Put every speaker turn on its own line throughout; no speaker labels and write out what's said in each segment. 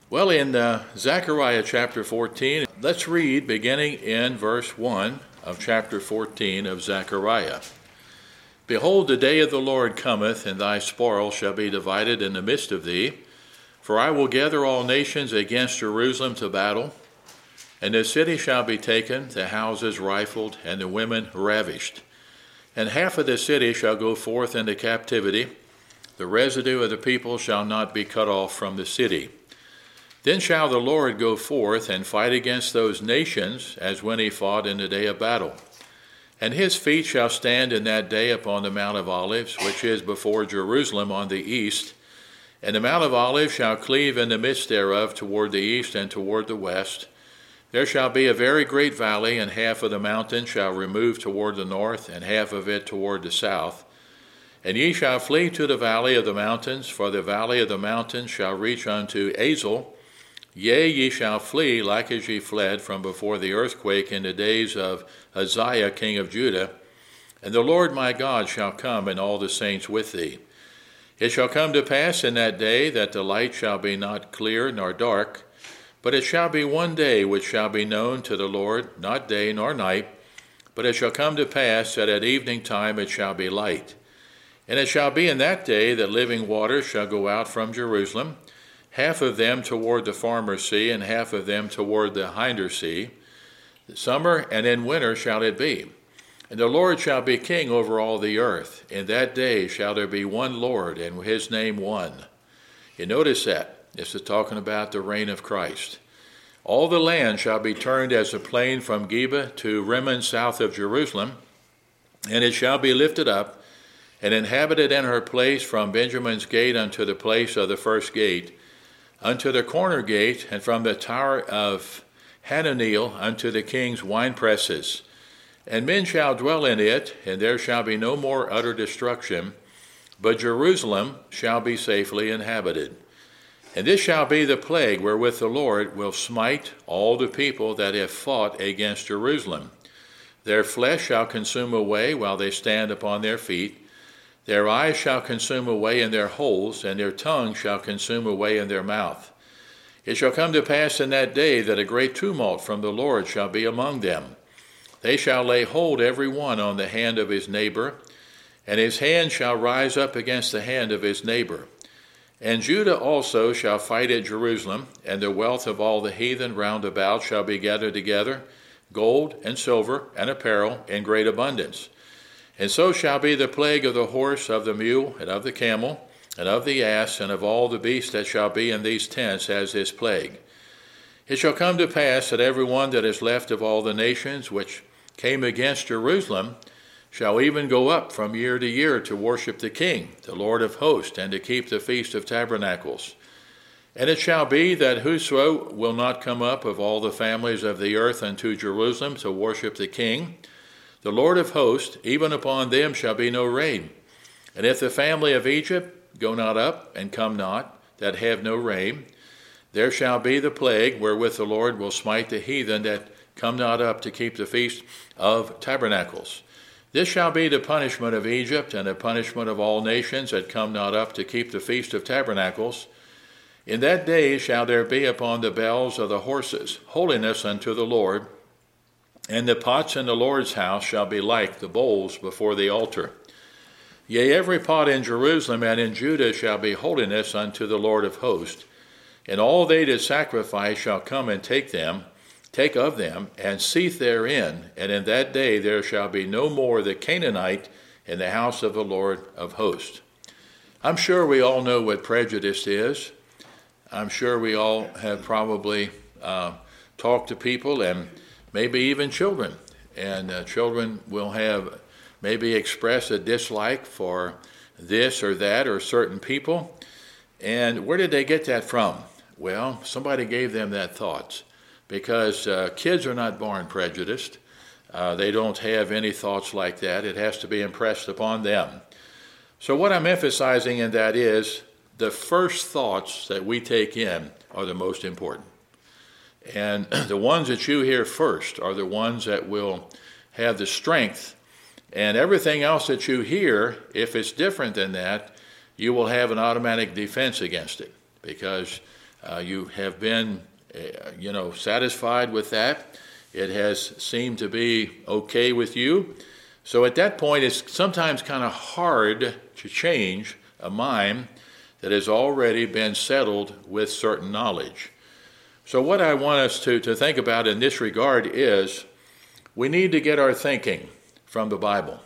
Well, in Zechariah chapter 14, let's read beginning in verse 1 of chapter 14 of Zechariah. Behold, the day of the Lord cometh, and thy spoil shall be divided in the midst of thee. For I will gather all nations against Jerusalem to battle, and the city shall be taken, the houses rifled, and the women ravished. And half of the city shall go forth into captivity. The residue of the people shall not be cut off from the city. Then shall the Lord go forth and fight against those nations, as when he fought in the day of battle. And his feet shall stand in that day upon the Mount of Olives, which is before Jerusalem on the east. And the Mount of Olives shall cleave in the midst thereof toward the east and toward the west. There shall be a very great valley, and half of the mountain shall remove toward the north, and half of it toward the south. And ye shall flee to the valley of the mountains, for the valley of the mountains shall reach unto Azel. Yea, ye shall flee like as ye fled from before the earthquake in the days of Uzziah king of Judah. And the Lord my God shall come, and all the saints with thee. It shall come to pass in that day that the light shall be not clear nor dark, but it shall be one day which shall be known to the Lord, not day nor night. But it shall come to pass that at evening time it shall be light. And it shall be in that day that living waters shall go out from Jerusalem, half of them toward the former sea, and half of them toward the hinder sea. Summer and in winter shall it be. And the Lord shall be king over all the earth. In that day shall there be one Lord, and his name one. You notice that. This is talking about the reign of Christ. All the land shall be turned as a plain from Geba to Rimmon south of Jerusalem, and it shall be lifted up, and inhabited in her place from Benjamin's gate unto the place of the first gate, unto the corner gate, and from the tower of Hananeel unto the king's winepresses. And men shall dwell in it, and there shall be no more utter destruction, but Jerusalem shall be safely inhabited. And this shall be the plague wherewith the Lord will smite all the people that have fought against Jerusalem. Their flesh shall consume away while they stand upon their feet. Their eyes shall consume away in their holes, and their tongue shall consume away in their mouth. It shall come to pass in that day that a great tumult from the Lord shall be among them. They shall lay hold every one on the hand of his neighbor, and his hand shall rise up against the hand of his neighbor. And Judah also shall fight at Jerusalem, and the wealth of all the heathen round about shall be gathered together, gold and silver and apparel in great abundance. And so shall be the plague of the horse, of the mule, and of the camel, and of the ass, and of all the beasts that shall be in these tents as this plague. It shall come to pass that every one that is left of all the nations which came against Jerusalem shall even go up from year to year to worship the King, the Lord of hosts, and to keep the Feast of Tabernacles. And it shall be that whoso will not come up of all the families of the earth unto Jerusalem to worship the King, the Lord of hosts, even upon them shall be no rain. And if the family of Egypt go not up and come not, that have no rain, there shall be the plague wherewith the Lord will smite the heathen that come not up to keep the Feast of Tabernacles. This shall be the punishment of Egypt, and the punishment of all nations that come not up to keep the Feast of Tabernacles. In that day shall there be upon the bells of the horses holiness unto the Lord, and the pots in the Lord's house shall be like the bowls before the altar. Yea, every pot in Jerusalem and in Judah shall be holiness unto the Lord of hosts. And all they that sacrifice shall come and take of them, and seethe therein. And in that day there shall be no more the Canaanite in the house of the Lord of hosts. I'm sure we all know what prejudice is. I'm sure we all have probably talked to people, and maybe even children. And children will have maybe express a dislike for this or that or certain people. And where did they get that from? Well, somebody gave them that thought, because kids are not born prejudiced. They don't have any thoughts like that. It has to be impressed upon them. So what I'm emphasizing in that is the first thoughts that we take in are the most important. And the ones that you hear first are the ones that will have the strength. And everything else that you hear, if it's different than that, you will have an automatic defense against it, because You have been, satisfied with that. It has seemed to be okay with you. So at that point, it's sometimes kind of hard to change a mind that has already been settled with certain knowledge. So what I want us to think about in this regard is we need to get our thinking from the Bible.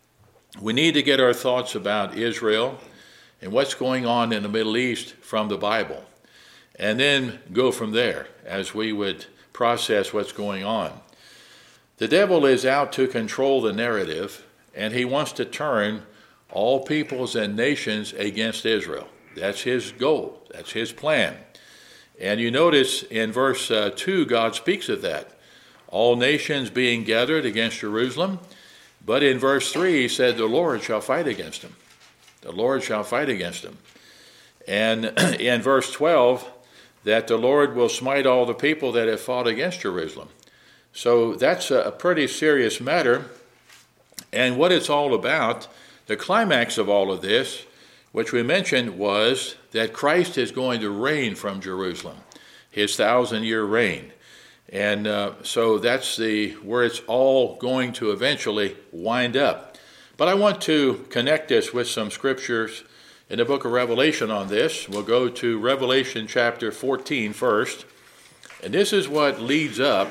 We need to get our thoughts about Israel and what's going on in the Middle East from the Bible, and then go from there as we would process what's going on. The devil is out to control the narrative, and he wants to turn all peoples and nations against Israel. That's his goal. That's his plan. And you notice in verse 2, God speaks of that. All nations being gathered against Jerusalem. But in verse 3, he said, the Lord shall fight against them. The Lord shall fight against them. And in verse 12, that the Lord will smite all the people that have fought against Jerusalem. So that's a pretty serious matter. And what it's all about, the climax of all of this, which we mentioned, was that Christ is going to reign from Jerusalem, his 1,000-year reign. And so that's where it's all going to eventually wind up. But I want to connect this with some scriptures in the book of Revelation on this. We'll go to Revelation chapter 14 first. And this is what leads up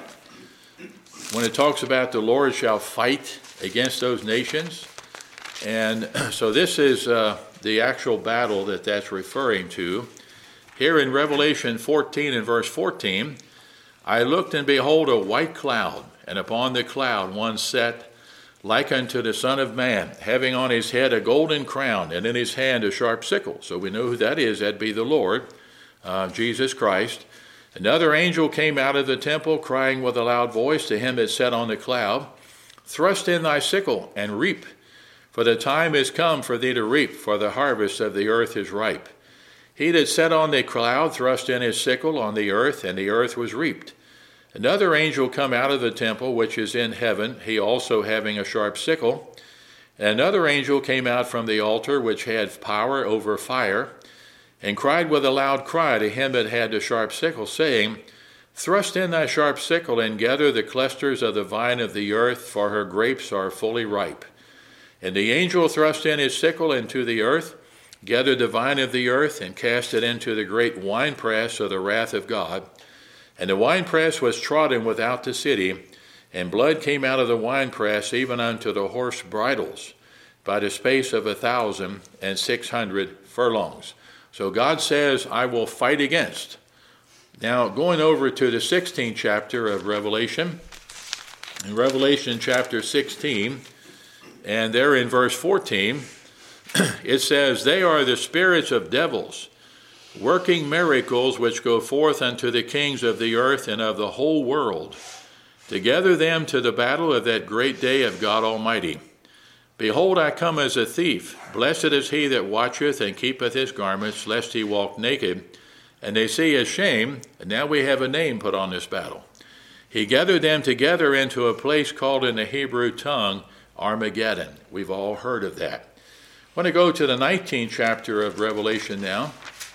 when it talks about the Lord shall fight against those nations. And so this is the actual battle that's referring to. Here in Revelation 14 and verse 14, I looked, and behold, a white cloud, and upon the cloud one sat like unto the Son of Man, having on his head a golden crown, and in his hand a sharp sickle. So we know who that is. That'd be the Lord, Jesus Christ. Another angel came out of the temple, crying with a loud voice to him that sat on the cloud, thrust in thy sickle, and reap, for the time is come for thee to reap, for the harvest of the earth is ripe. He that sat on the cloud thrust in his sickle on the earth, and the earth was reaped. Another angel come out of the temple which is in heaven, he also having a sharp sickle. And another angel came out from the altar which had power over fire, and cried with a loud cry to him that had the sharp sickle, saying, thrust in thy sharp sickle, and gather the clusters of the vine of the earth, for her grapes are fully ripe. And the angel thrust in his sickle into the earth, gathered the vine of the earth, and cast it into the great winepress of the wrath of God. And the winepress was trodden without the city, and blood came out of the winepress even unto the horse bridles, by the space of 1,600 furlongs. So God says, I will fight against. Now, going over to the 16th chapter of Revelation, in Revelation chapter 16, and there in verse 14, it says, they are the spirits of devils, working miracles which go forth unto the kings of the earth and of the whole world, to gather them to the battle of that great day of God Almighty. Behold, I come as a thief. Blessed is he that watcheth and keepeth his garments, lest he walk naked. And they see his shame, and now we have a name put on this battle. He gathered them together into a place called in the Hebrew tongue Armageddon. We've all heard of that. I want to go to the 19th chapter of Revelation now.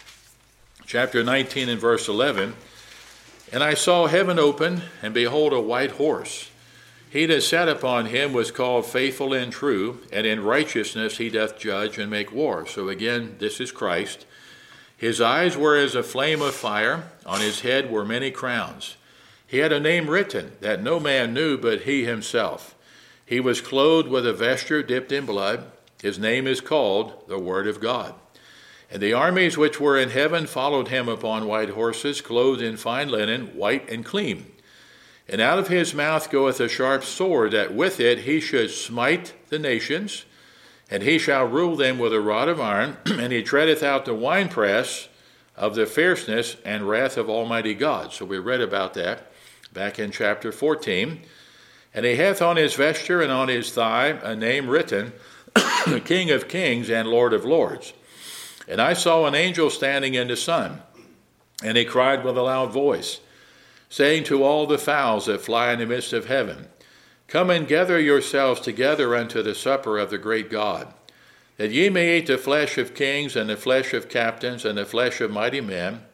Chapter 19 and verse 11. And I saw heaven open, and behold, a white horse. He that sat upon him was called Faithful and True, and in righteousness he doth judge and make war. So again, this is Christ. His eyes were as a flame of fire. On his head were many crowns. He had a name written that no man knew but he himself. He was clothed with a vesture dipped in blood. His name is called the Word of God. And the armies which were in heaven followed him upon white horses, clothed in fine linen, white and clean. And out of his mouth goeth a sharp sword, that with it he should smite the nations, and he shall rule them with a rod of iron, and he treadeth out the winepress of the fierceness and wrath of Almighty God. So we read about that back in chapter 14. And he hath on his vesture and on his thigh a name written, King of Kings and Lord of Lords. And I saw an angel standing in the sun, and he cried with a loud voice, saying to all the fowls that fly in the midst of heaven, Come and gather yourselves together unto the supper of the great God, that ye may eat the flesh of kings, and the flesh of captains, and the flesh of mighty men,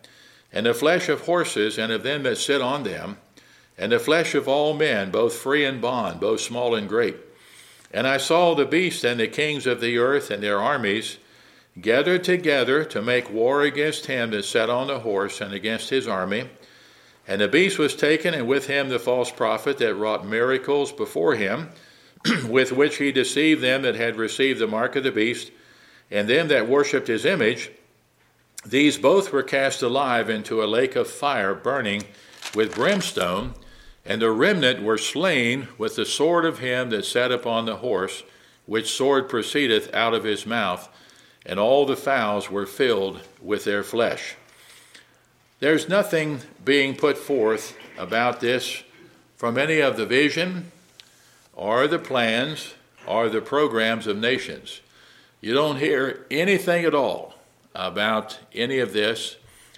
and the flesh of horses and of them that sit on them, and the flesh of all men, both free and bond, both small and great. And I saw the beast and the kings of the earth and their armies gathered together to make war against him that sat on the horse and against his army. And the beast was taken, and with him the false prophet that wrought miracles before him, with which he deceived them that had received the mark of the beast, and them that worshipped his image. These both were cast alive into a lake of fire burning with brimstone, and the remnant were slain with the sword of him that sat upon the horse, which sword proceedeth out of his mouth, and all the fowls were filled with their flesh. There's nothing being put forth about this from any of the vision or the plans or the programs of nations. You don't hear anything at all about any of this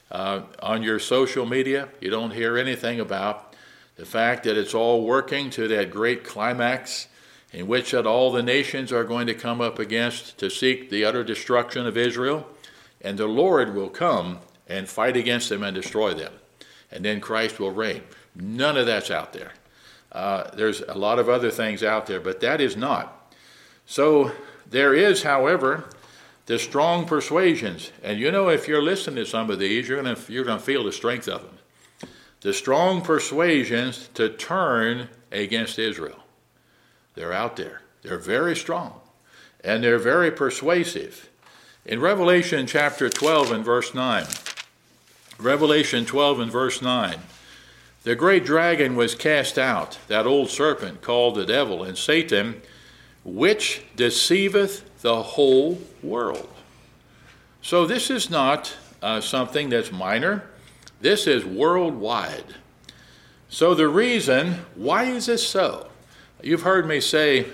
on your social media. You don't hear anything about the fact that it's all working to that great climax in which that all the nations are going to come up against to seek the utter destruction of Israel, and the Lord will come and fight against them and destroy them, and then Christ will reign. None of that's out there. There's a lot of other things out there, but that is not. So there is, however, the strong persuasions, and you know, if you're listening to some of these, you're going to feel the strength of them. The strong persuasions to turn against Israel. They're out there. They're very strong, and they're very persuasive. In Revelation chapter 12 and verse 9, Revelation 12 and verse 9, the great dragon was cast out, that old serpent called the devil and Satan, which deceiveth the whole world. So this is not something that's minor. This is worldwide. So the reason, why is this so? You've heard me say,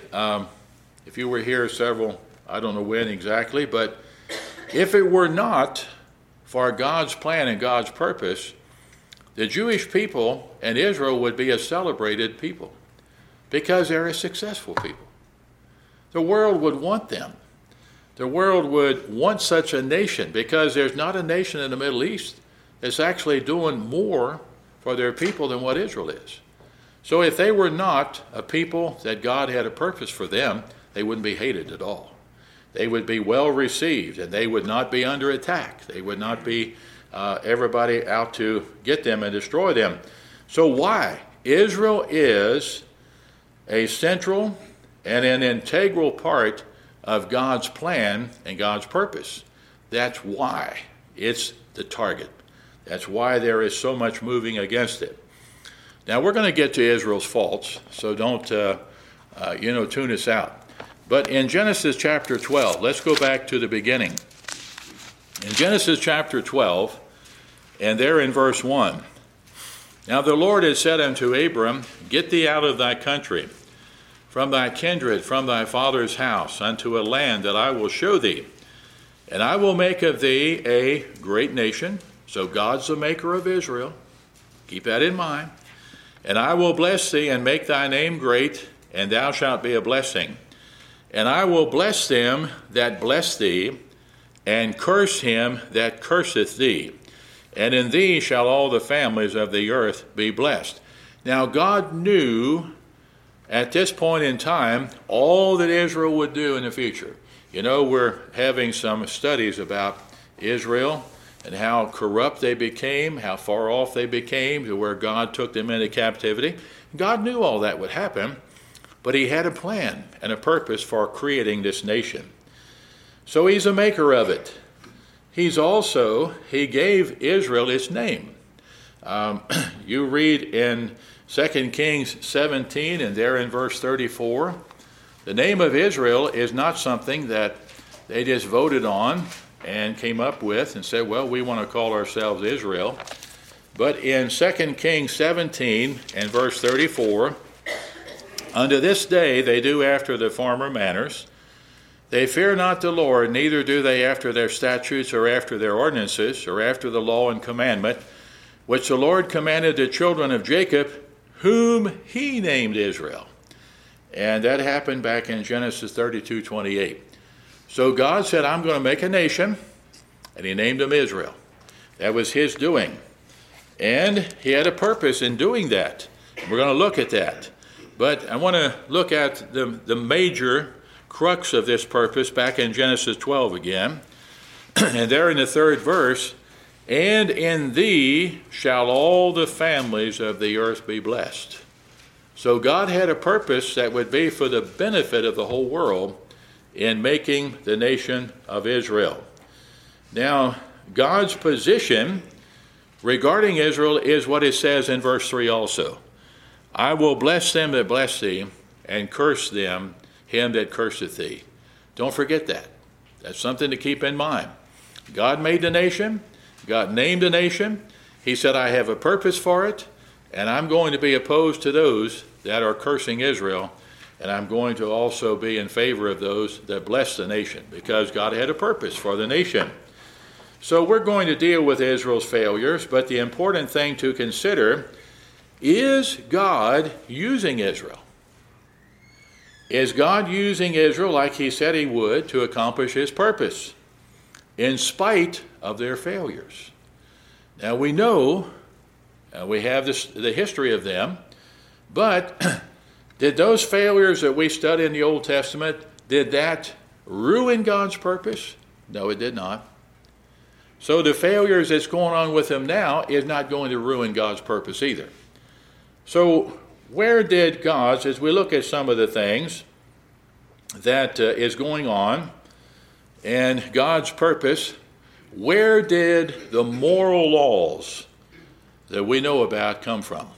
if you were here several, I don't know when exactly, but if it were not for God's plan and God's purpose, the Jewish people and Israel would be a celebrated people because they're a successful people. The world would want them. The world would want such a nation because there's not a nation in the Middle East that's actually doing more for their people than what Israel is. So if they were not a people that God had a purpose for them, they wouldn't be hated at all. They would be well received, and they would not be under attack. They would not be everybody out to get them and destroy them. So why? Israel is a central and an integral part of God's plan and God's purpose. That's why it's the target. That's why there is so much moving against it. Now, we're going to get to Israel's faults, so don't, tune us out. But in Genesis chapter 12, let's go back to the beginning. In Genesis chapter 12, and there in verse 1, now the Lord had said unto Abram, Get thee out of thy country, from thy kindred, from thy father's house, unto a land that I will show thee. And I will make of thee a great nation. So God's the maker of Israel. Keep that in mind. And I will bless thee and make thy name great, and thou shalt be a blessing. And I will bless them that bless thee, and curse him that curseth thee. And in thee shall all the families of the earth be blessed. Now God knew at this point in time all that Israel would do in the future. You know, we're having some studies about Israel and how corrupt they became, how far off they became to where God took them into captivity. God knew all that would happen, but he had a plan and a purpose for creating this nation. So he's a maker of it. He gave Israel its name. You read in 2 Kings 17, and there in verse 34, the name of Israel is not something that they just voted on and came up with and said, well, we want to call ourselves Israel. But in 2 Kings 17 and verse 34, unto this day they do after the former manners. They fear not the Lord, neither do they after their statutes or after their ordinances or after the law and commandment, which the Lord commanded the children of Jacob, whom he named Israel. And that happened back in Genesis 32:28. So God said, I'm going to make a nation, and he named them Israel. That was his doing. And he had a purpose in doing that. We're going to look at that. But I want to look at the major crux of this purpose back in Genesis 12 again. And there in the 3rd verse, and in thee shall all the families of the earth be blessed. So God had a purpose that would be for the benefit of the whole world in making the nation of Israel. Now, God's position regarding Israel is what it says in verse 3 also. I will bless them that bless thee, and curse them, him that curseth thee. Don't forget that. That's something to keep in mind. God made the nation. God named the nation. He said, I have a purpose for it, and I'm going to be opposed to those that are cursing Israel, and I'm going to also be in favor of those that bless the nation, because God had a purpose for the nation. So we're going to deal with Israel's failures, but the important thing to consider is God using Israel? Is God using Israel like he said he would to accomplish his purpose in spite of their failures? Now we know, we have the history of them, but did those failures that we study in the Old Testament, did that ruin God's purpose? No, it did not. So the failures that's going on with them now is not going to ruin God's purpose either. So where did God's, as we look at some of the things that is going on and God's purpose, where did the moral laws that we know about come from?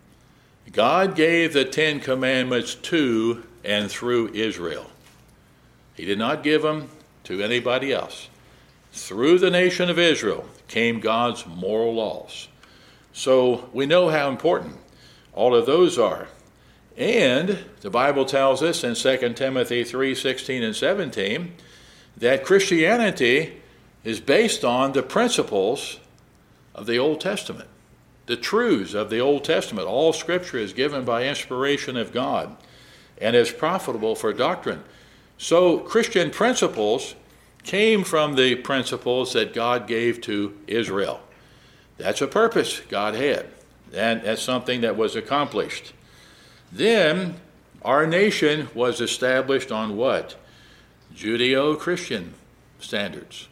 God gave the 10 Commandments to and through Israel. He did not give them to anybody else. Through the nation of Israel came God's moral laws. So we know how important all of those are. And the Bible tells us in 2 Timothy 3:16 and 17 that Christianity is based on the principles of the Old Testament, the truths of the Old Testament. All Scripture is given by inspiration of God and is profitable for doctrine. So Christian principles came from the principles that God gave to Israel. That's a purpose God had, and that's something that was accomplished. Then our nation was established on what? Judeo-Christian standards.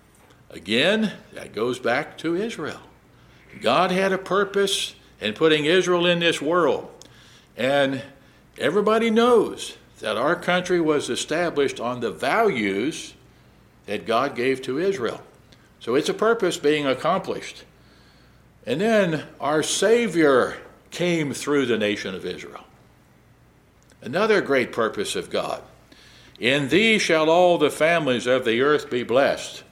Again, that goes back to Israel. God had a purpose in putting Israel in this world, and everybody knows that our country was established on the values that God gave to Israel. So it's a purpose being accomplished. And then our Savior came through the nation of Israel. Another great purpose of God. In thee shall all the families of the earth be blessed.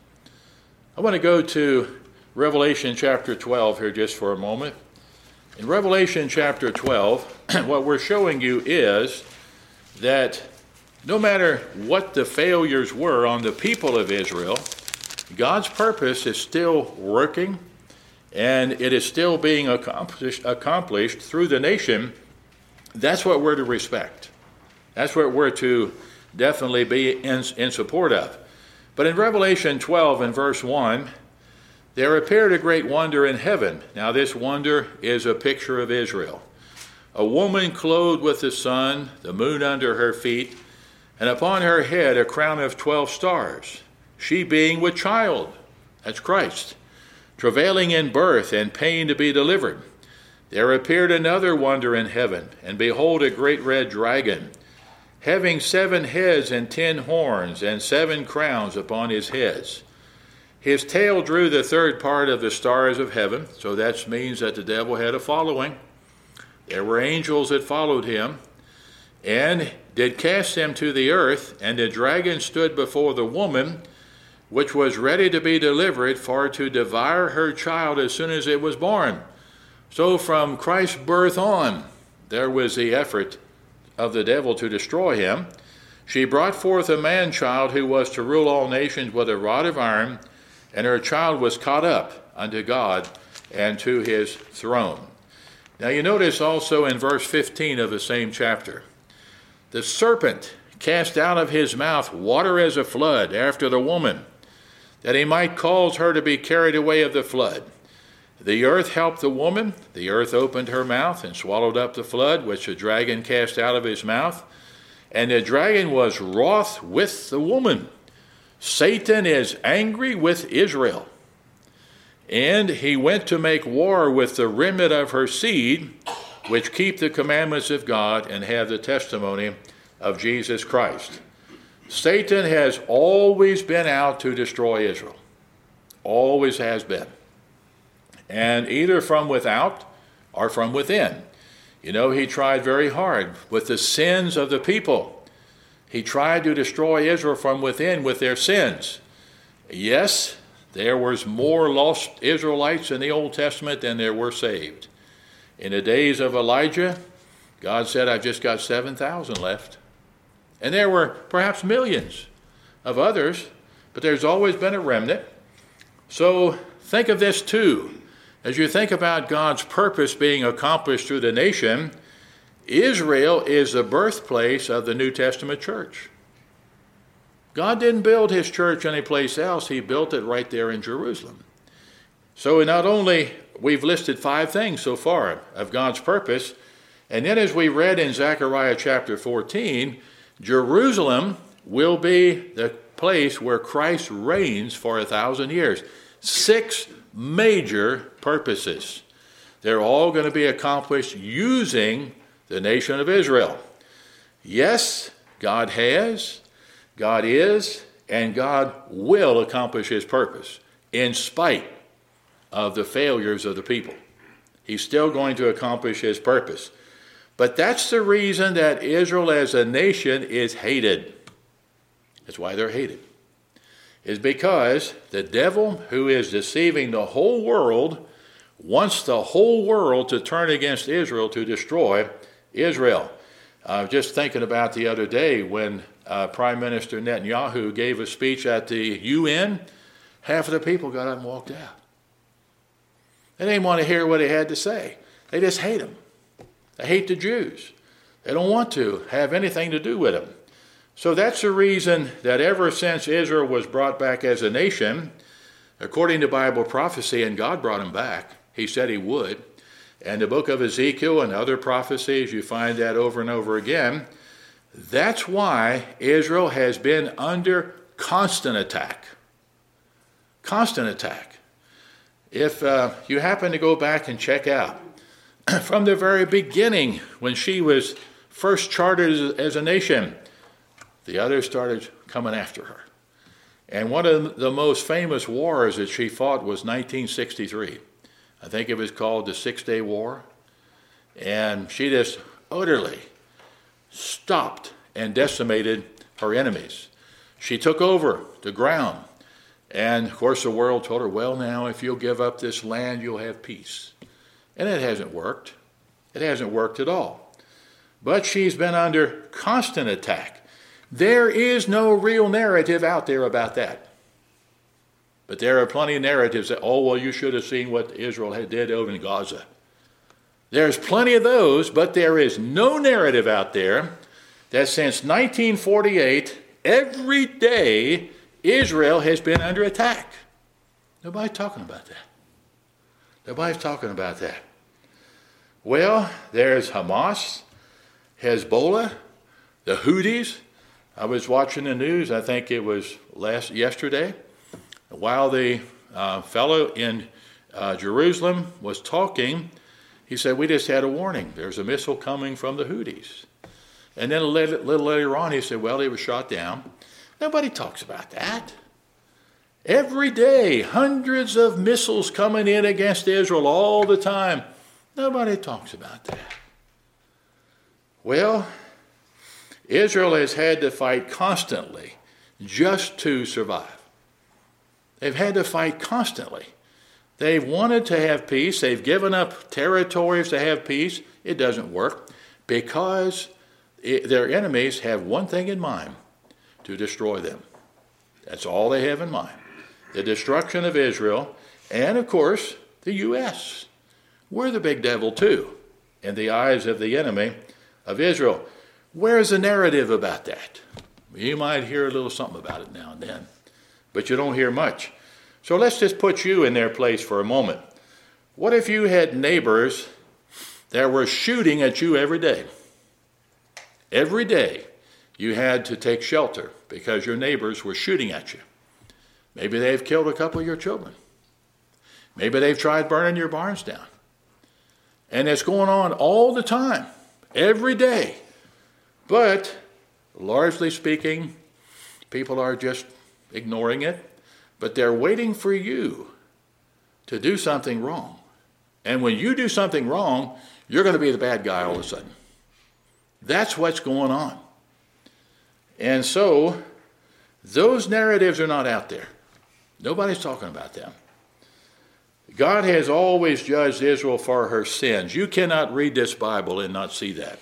I want to go to Revelation chapter 12 here just for a moment. In Revelation chapter 12, what we're showing you is that no matter what the failures were on the people of Israel, God's purpose is still working, and it is still being accomplished through the nation. That's what we're to respect. That's what we're to definitely be in support of. But in Revelation 12 and verse 1, there appeared a great wonder in heaven. Now this wonder is a picture of Israel. A woman clothed with the sun, the moon under her feet, and upon her head a crown of 12 stars, she being with child, that's Christ, travailing in birth and pain to be delivered. There appeared another wonder in heaven, and behold, a great red dragon, having 7 heads and 10 horns, and 7 crowns upon his heads. His tail drew the 3rd part of the stars of heaven, so that means that the devil had a following. There were angels that followed him, and did cast them to the earth, and the dragon stood before the woman, which was ready to be delivered, for to devour her child as soon as it was born. So from Christ's birth on, there was the effort of the devil to destroy him. She brought forth a man-child who was to rule all nations with a rod of iron, and her child was caught up unto God and to his throne. Now you notice also in verse 15 of the same chapter, the serpent cast out of his mouth water as a flood after the woman, that he might cause her to be carried away of the flood. The earth helped the woman. The earth opened her mouth and swallowed up the flood, which the dragon cast out of his mouth. And the dragon was wroth with the woman. Satan is angry with Israel. And he went to make war with the remnant of her seed, which keep the commandments of God and have the testimony of Jesus Christ. Satan has always been out to destroy Israel. Always has been. And either from without or from within. You know, he tried very hard with the sins of the people. He tried to destroy Israel from within with their sins. Yes, there was more lost Israelites in the Old Testament than there were saved. In the days of Elijah, God said, I've just got 7,000 left. And there were perhaps millions of others, but there's always been a remnant. So think of this too. As you think about God's purpose being accomplished through the nation, Israel is the birthplace of the New Testament church. God didn't build his church anyplace else. He built it right there in Jerusalem. So not only we've listed 5 things so far of God's purpose, and then as we read in Zechariah chapter 14, Jerusalem will be the place where Christ reigns for 1,000 years. 6 major purposes. They're all going to be accomplished using the nation of Israel. Yes, God has, God is, and God will accomplish his purpose in spite of the failures of the people. He's still going to accomplish his purpose. But that's the reason that Israel as a nation is hated. That's why they're hated. Is because the devil, who is deceiving the whole world, wants the whole world to turn against Israel to destroy Israel. Just thinking about the other day when Prime Minister Netanyahu gave a speech at the UN, half of the people got up and walked out. They didn't want to hear what he had to say. They just hate him. They hate the Jews. They don't want to have anything to do with them. So that's the reason that ever since Israel was brought back as a nation, according to Bible prophecy, and God brought him back, he said he would, and the book of Ezekiel and other prophecies, you find that over and over again. That's why Israel has been under constant attack. Constant attack. If you happen to go back and check out, from the very beginning, when she was first chartered as a nation, the others started coming after her. And one of the most famous wars that she fought was 1963. I think it was called the Six-Day War. And she just utterly stopped and decimated her enemies. She took over the ground. And, of course, the world told her, well, now, if you'll give up this land, you'll have peace. And it hasn't worked. It hasn't worked at all. But she's been under constant attack. There is no real narrative out there about that. But there are plenty of narratives that, oh, well, you should have seen what Israel did over in Gaza. There's plenty of those, but there is no narrative out there that since 1948, every day, Israel has been under attack. Nobody's talking about that. Nobody's talking about that. Well, there's Hamas, Hezbollah, the Houthis. I was watching the news, I think it was yesterday, while the fellow in Jerusalem was talking, he said, we just had a warning. There's a missile coming from the Houthis. And then a little later on, he said, well, they were shot down. Nobody talks about that. Every day, hundreds of missiles coming in against Israel all the time. Nobody talks about that. Well, Israel has had to fight constantly just to survive. They've had to fight constantly. They've wanted to have peace. They've given up territories to have peace. It doesn't work because their enemies have one thing in mind: to destroy them. That's all they have in mind. The destruction of Israel and, of course, the U.S. We're the big devil, too, in the eyes of the enemy of Israel. Where's the narrative about that? You might hear a little something about it now and then, but you don't hear much. So let's just put you in their place for a moment. What if you had neighbors that were shooting at you every day? Every day you had to take shelter because your neighbors were shooting at you. Maybe they've killed a couple of your children. Maybe they've tried burning your barns down. And it's going on all the time, every day. But largely speaking, people are just ignoring it. But they're waiting for you to do something wrong. And when you do something wrong, you're going to be the bad guy all of a sudden. That's what's going on. And so, those narratives are not out there. Nobody's talking about them. God has always judged Israel for her sins. You cannot read this Bible and not see that.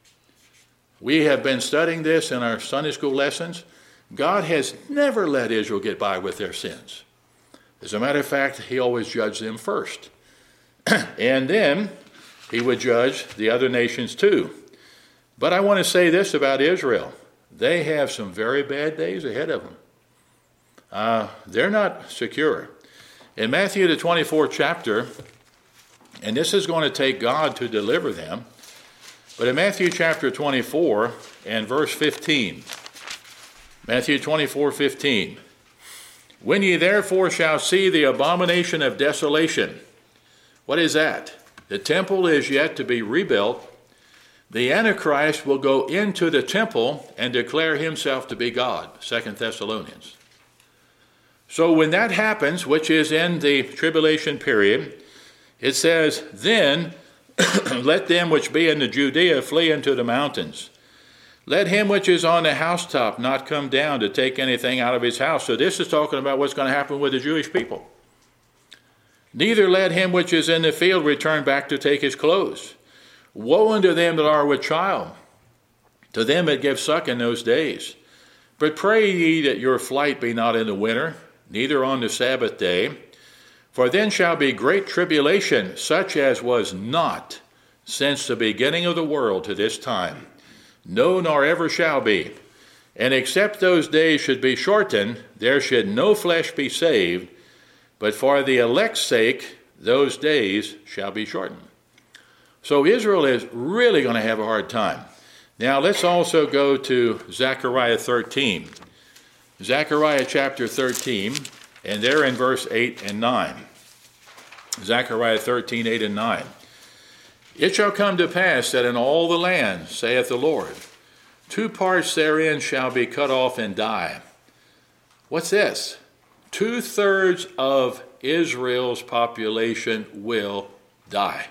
We have been studying this in our Sunday school lessons. God has never let Israel get by with their sins. As a matter of fact, he always judged them first. And then he would judge the other nations too. But I want to say this about Israel. They have some very bad days ahead of them. They're not secure. In Matthew the 24th chapter, and this is going to take God to deliver them, but in Matthew chapter 24 and verse 15, Matthew 24:15, when ye therefore shall see the abomination of desolation. What is that? The temple is yet to be rebuilt. The Antichrist will go into the temple and declare himself to be God, 2 Thessalonians. So when that happens, which is in the tribulation period, it says, then let them which be in the Judea flee into the mountains. Let him which is on the housetop not come down to take anything out of his house. So this is talking about what's going to happen with the Jewish people. Neither let him which is in the field return back to take his clothes. Woe unto them that are with child, to them that give suck in those days. But pray ye that your flight be not in the winter, neither on the Sabbath day. For then shall be great tribulation, such as was not since the beginning of the world to this time. No, nor ever shall be. And except those days should be shortened, there should no flesh be saved, but for the elect's sake, those days shall be shortened. So Israel is really going to have a hard time. Now let's also go to Zechariah 13. Zechariah chapter 13, and there in verse 8 and 9. Zechariah 13, 8 and 9. It shall come to pass that in all the land, saith the Lord, 2 parts therein shall be cut off and die. What's this? 2/3 of Israel's population will die.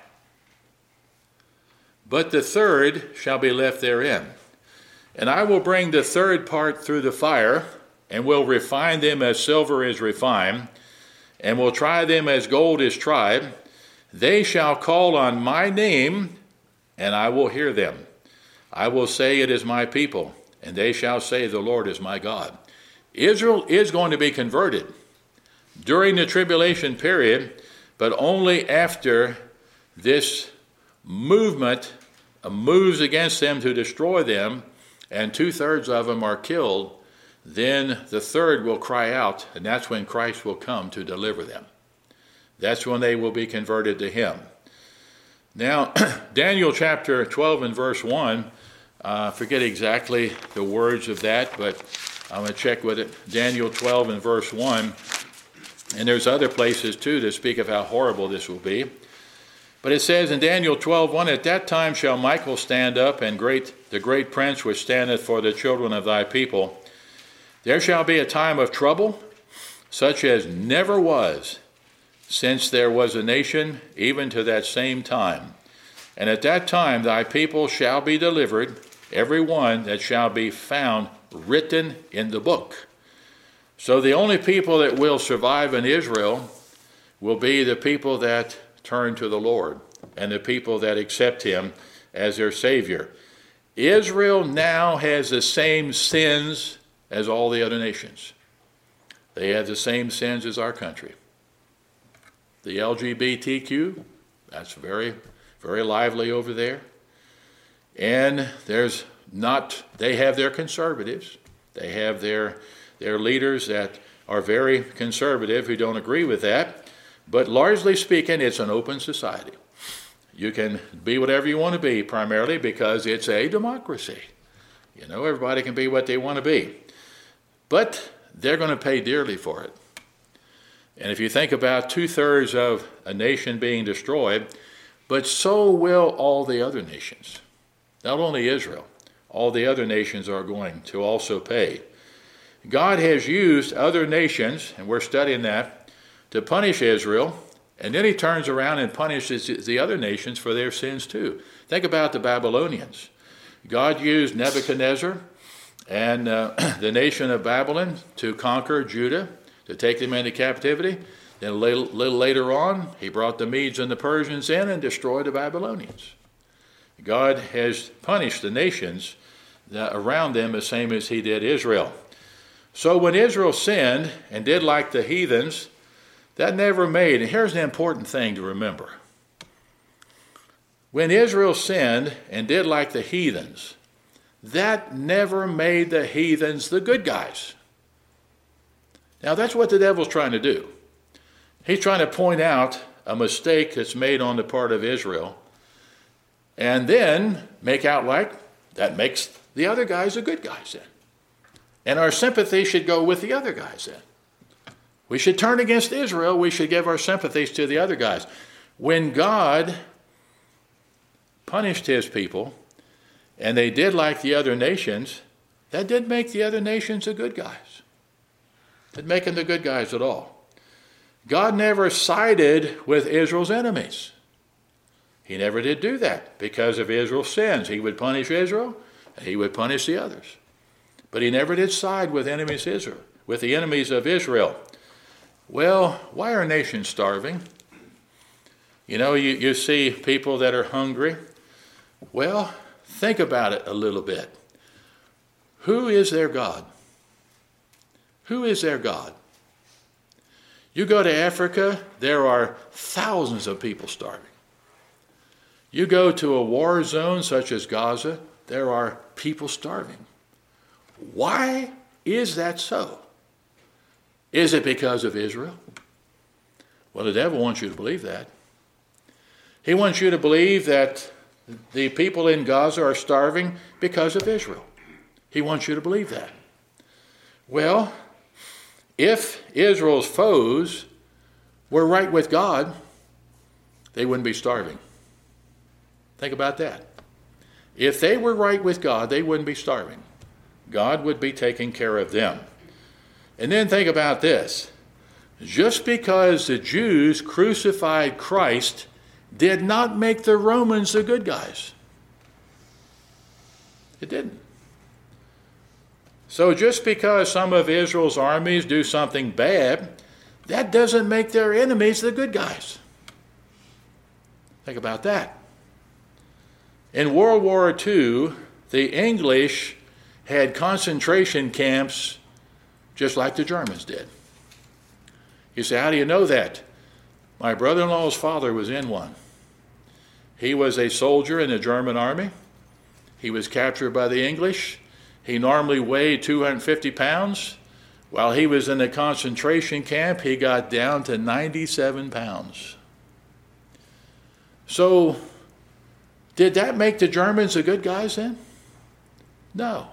But the third shall be left therein. And I will bring the third part through the fire, and will refine them as silver is refined, and will try them as gold is tried. They shall call on my name, and I will hear them. I will say, it is my people, and they shall say, the Lord is my God. Israel is going to be converted during the tribulation period, but only after this movement moves against them to destroy them, and 2/3 of them are killed. Then the third will cry out, and that's when Christ will come to deliver them. That's when they will be converted to him. Now, Daniel chapter 12 and verse 1, I forget exactly the words of that, but I'm going to check with it. Daniel 12 and verse 1, and there's other places too that speak of how horrible this will be. But it says in Daniel 12:1, at that time shall Michael stand up, and the great prince which standeth for the children of thy people. There shall be a time of trouble, such as never was, since there was a nation, even to that same time. And at that time thy people shall be delivered, every one that shall be found written in the book. So the only people that will survive in Israel will be the people that turn to the Lord and the people that accept him as their Savior. Israel now has the same sins as all the other nations. They have the same sins as our country. The LGBTQ, that's very, very lively over there. And they have their conservatives. They have their leaders that are very conservative who don't agree with that. But largely speaking, it's an open society. You can be whatever you want to be, primarily because it's a democracy. You know, everybody can be what they want to be. But they're going to pay dearly for it. And if you think about 2/3 of a nation being destroyed, but so will all the other nations. Not only Israel, all the other nations are going to also pay. God has used other nations, and we're studying that, to punish Israel, and then he turns around and punishes the other nations for their sins too. Think about the Babylonians. God used Nebuchadnezzar and the nation of Babylon to conquer Judah, to take them into captivity. Then a little later on, he brought the Medes and the Persians in and destroyed the Babylonians. God has punished the nations around them the same as he did Israel. So when Israel sinned and did like the heathens, that never made, and here's an important thing to remember. When Israel sinned and did like the heathens, that never made the heathens the good guys. Now that's what the devil's trying to do. He's trying to point out a mistake that's made on the part of Israel and then make out like that makes the other guys the good guys then. And our sympathy should go with the other guys then. We should turn against Israel. We should give our sympathies to the other guys. When God punished his people and they did like the other nations, that didn't make the other nations the good guys. It didn't make them the good guys at all. God never sided with Israel's enemies. He never did do that because of Israel's sins. He would punish Israel and he would punish the others. But he never did side with enemies of Israel, with the enemies of Israel. Well, why are nations starving? You know, you see people that are hungry. Well, think about it a little bit. Who is their God? Who is their God? You go to Africa, there are thousands of people starving. You go to a war zone such as Gaza, there are people starving. Why is that so? Is it because of Israel? Well, the devil wants you to believe that. He wants you to believe that the people in Gaza are starving because of Israel. He wants you to believe that. Well, if Israel's foes were right with God, they wouldn't be starving. Think about that. If they were right with God, they wouldn't be starving. God would be taking care of them. And then think about this. Just because the Jews crucified Christ did not make the Romans the good guys. It didn't. So just because some of Israel's armies do something bad, that doesn't make their enemies the good guys. Think about that. In World War II, the English had concentration camps just like the Germans did. You say, how do you know that? My brother-in-law's father was in one. He was a soldier in the German army. He was captured by the English. He normally weighed 250 pounds. While he was in the concentration camp, he got down to 97 pounds. So, did that make the Germans the good guys then? No.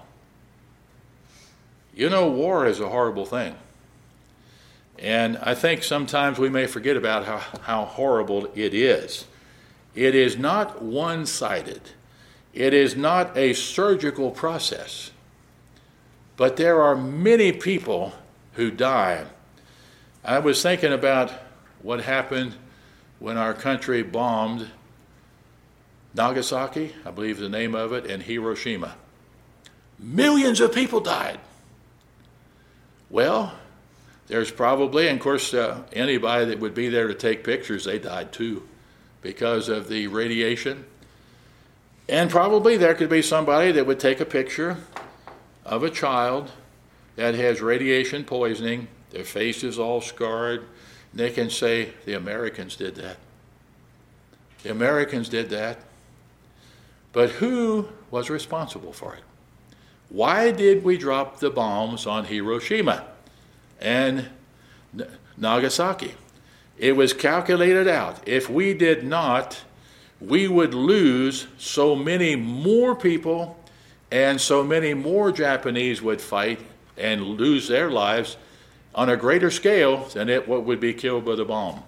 You know, war is a horrible thing. And I think sometimes we may forget about how horrible it is. It is not one-sided. It is not a surgical process. But there are many people who die. I was thinking about what happened when our country bombed Nagasaki, I believe the name of it, and Hiroshima. Millions of people died. Well, there's probably, and of course, anybody that would be there to take pictures, they died too because of the radiation. And probably there could be somebody that would take a picture of a child that has radiation poisoning, their face is all scarred, and they can say, the Americans did that. The Americans did that. But who was responsible for it? Why did we drop the bombs on Hiroshima and Nagasaki? It was calculated out. If we did not, we would lose so many more people, and so many more Japanese would fight and lose their lives on a greater scale than what would be killed by the bomb.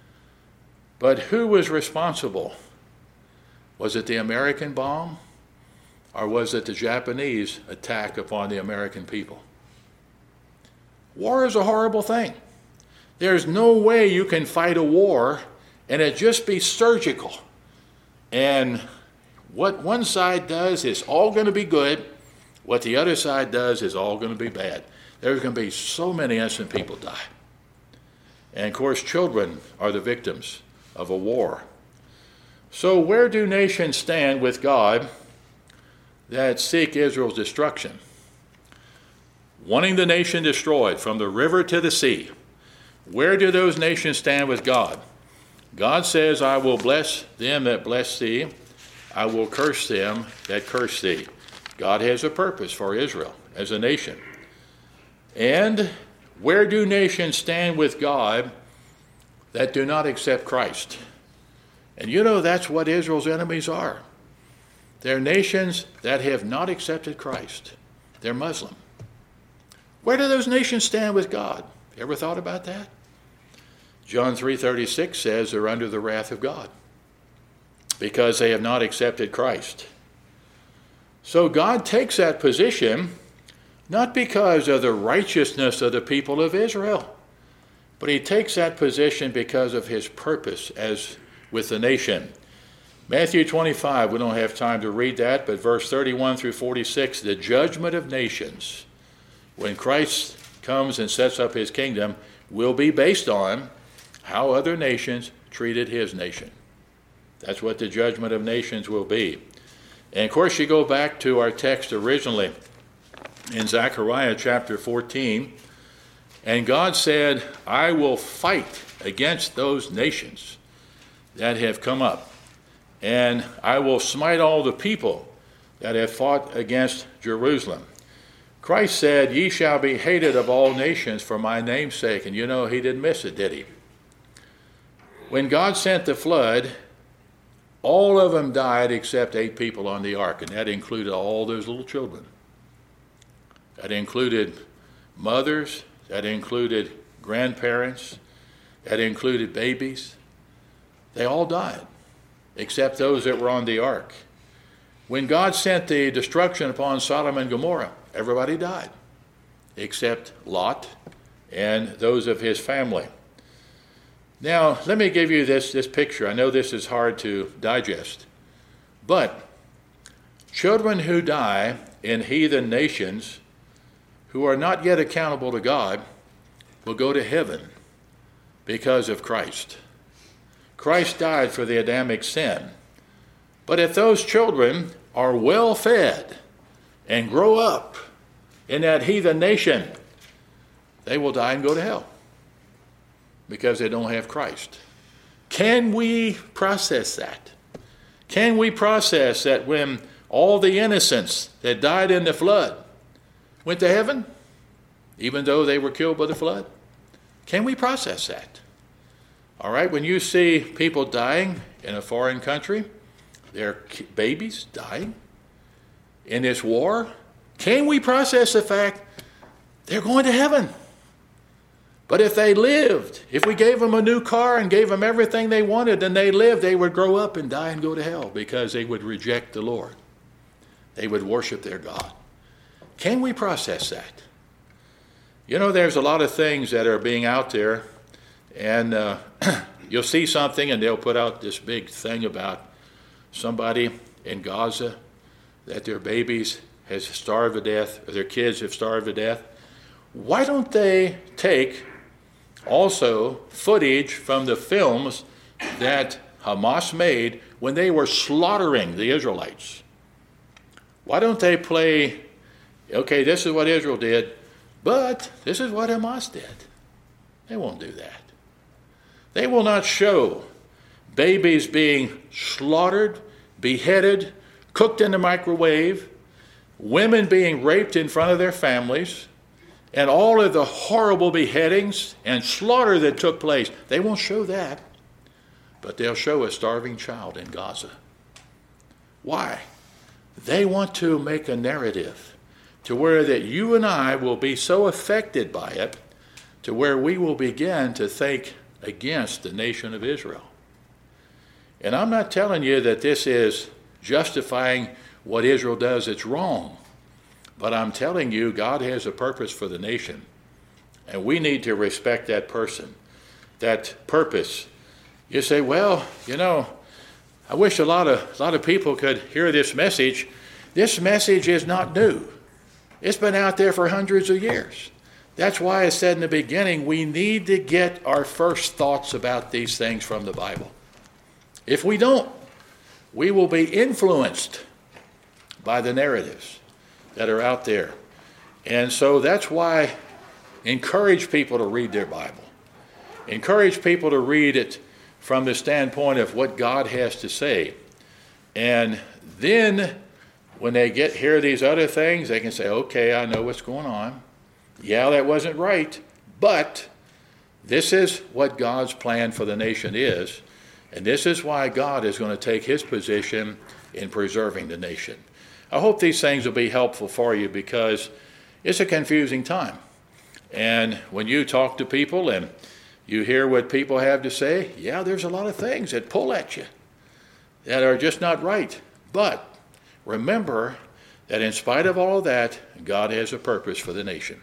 But who was responsible? Was it the American bomb, or was it the Japanese attack upon the American people? War is a horrible thing. There's no way you can fight a war and it just be surgical. And what one side does is all going to be good. What the other side does is all going to be bad. There's going to be so many innocent people die. And of course, children are the victims of a war. So where do nations stand with God that seek Israel's destruction? Wanting the nation destroyed from the river to the sea. Where do those nations stand with God? God says, I will bless them that bless thee. I will curse them that curse thee. God has a purpose for Israel as a nation. And where do nations stand with God that do not accept Christ? And you know that's what Israel's enemies are. They're nations that have not accepted Christ. They're Muslim. Where do those nations stand with God? Ever thought about that? John 3:36 says they're under the wrath of God because they have not accepted Christ. So God takes that position not because of the righteousness of the people of Israel, but he takes that position because of his purpose as with the nation. Matthew 25, we don't have time to read that, but verse 31 through 46, the judgment of nations, when Christ comes and sets up his kingdom, will be based on how other nations treated his nation. That's what the judgment of nations will be. And of course, you go back to our text originally in Zechariah chapter 14, and God said, I will fight against those nations that have come up, and I will smite all the people that have fought against Jerusalem. Christ said, ye shall be hated of all nations for my name's sake. And you know, he didn't miss it, did he? When God sent the flood, all of them died except 8 people on the ark, and that included all those little children. That included mothers, that included grandparents, that included babies. They all died, except those that were on the ark. When God sent the destruction upon Sodom and Gomorrah, everybody died, except Lot and those of his family. Now, let me give you this picture. I know this is hard to digest, but children who die in heathen nations who are not yet accountable to God will go to heaven because of Christ. Christ died for the Adamic sin. But if those children are well fed and grow up in that heathen nation, they will die and go to hell because they don't have Christ. Can we process that? Can we process that when all the innocents that died in the flood went to heaven, even though they were killed by the flood? Can we process that? All right, when you see people dying in a foreign country, their babies dying in this war, can we process the fact they're going to heaven? But if they lived, if we gave them a new car and gave them everything they wanted and they lived, they would grow up and die and go to hell because they would reject the Lord. They would worship their God. Can we process that? You know, there's a lot of things that are being out there, and you'll see something and they'll put out this big thing about somebody in Gaza that their babies has starved to death, or their kids have starved to death. Why don't they take also footage from the films that Hamas made when they were slaughtering the Israelites? Why don't they play, okay, this is what Israel did, but this is what Hamas did? They won't do that. They will not show babies being slaughtered, beheaded, cooked in the microwave, women being raped in front of their families, and all of the horrible beheadings and slaughter that took place. They won't show that, but they'll show a starving child in Gaza. Why? They want to make a narrative to where that you and I will be so affected by it to where we will begin to think against the nation of Israel. And I'm not telling you that this is justifying what Israel does that's wrong, but I'm telling you God has a purpose for the nation, and we need to respect that person, that purpose. You say, well, I wish a lot of people could hear this message. This message is not new. It's been out there for hundreds of years. That's why I said in the beginning, we need to get our first thoughts about these things from the Bible. If we don't, we will be influenced by the narratives that are out there. And so that's why I encourage people to read their Bible. Encourage people to read it from the standpoint of what God has to say. And then when they hear these other things, they can say, okay, I know what's going on. Yeah, that wasn't right, but this is what God's plan for the nation is, and this is why God is going to take his position in preserving the nation. I hope these things will be helpful for you because it's a confusing time. And when you talk to people and you hear what people have to say, yeah, there's a lot of things that pull at you that are just not right. But remember that in spite of all of that, God has a purpose for the nation.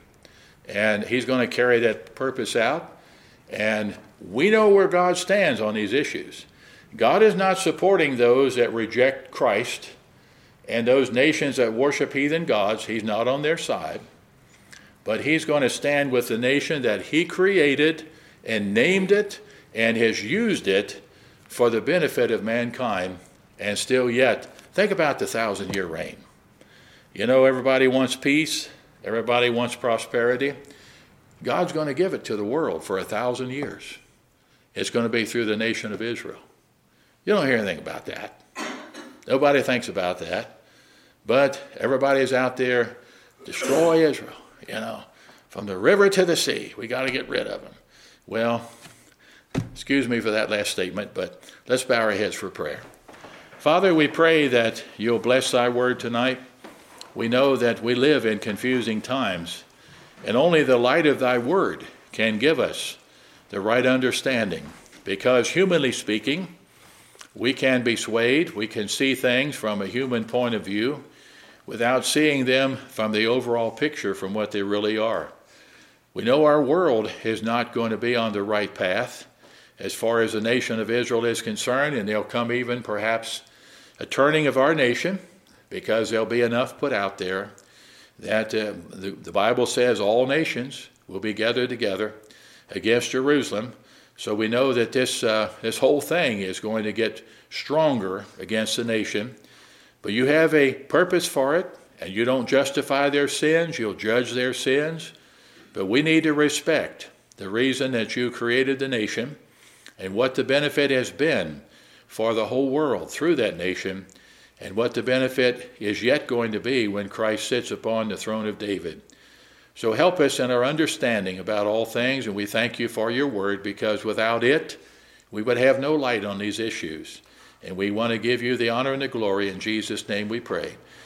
And he's going to carry that purpose out. And we know where God stands on these issues. God is not supporting those that reject Christ and those nations that worship heathen gods. He's not on their side. But he's going to stand with the nation that he created and named it and has used it for the benefit of mankind. And still yet, think about the 1,000-year reign. Everybody wants peace. Everybody wants prosperity. God's going to give it to the world for 1,000 years. It's going to be through the nation of Israel. You don't hear anything about that. Nobody thinks about that. But everybody's out there, destroy Israel, from the river to the sea. We got to get rid of them. Well, excuse me for that last statement, but let's bow our heads for prayer. Father, we pray that you'll bless thy word tonight. We know that we live in confusing times, and only the light of thy word can give us the right understanding, because humanly speaking, we can be swayed. We can see things from a human point of view without seeing them from the overall picture from what they really are. We know our world is not going to be on the right path as far as the nation of Israel is concerned, and there'll come even perhaps a turning of our nation, because there'll be enough put out there that the Bible says all nations will be gathered together against Jerusalem. So we know that this whole thing is going to get stronger against the nation. But you have a purpose for it, and you don't justify their sins, you'll judge their sins. But we need to respect the reason that you created the nation and what the benefit has been for the whole world through that nation, and what the benefit is yet going to be when Christ sits upon the throne of David. So help us in our understanding about all things, and we thank you for your word, because without it, we would have no light on these issues. And we want to give you the honor and the glory. In Jesus' name we pray.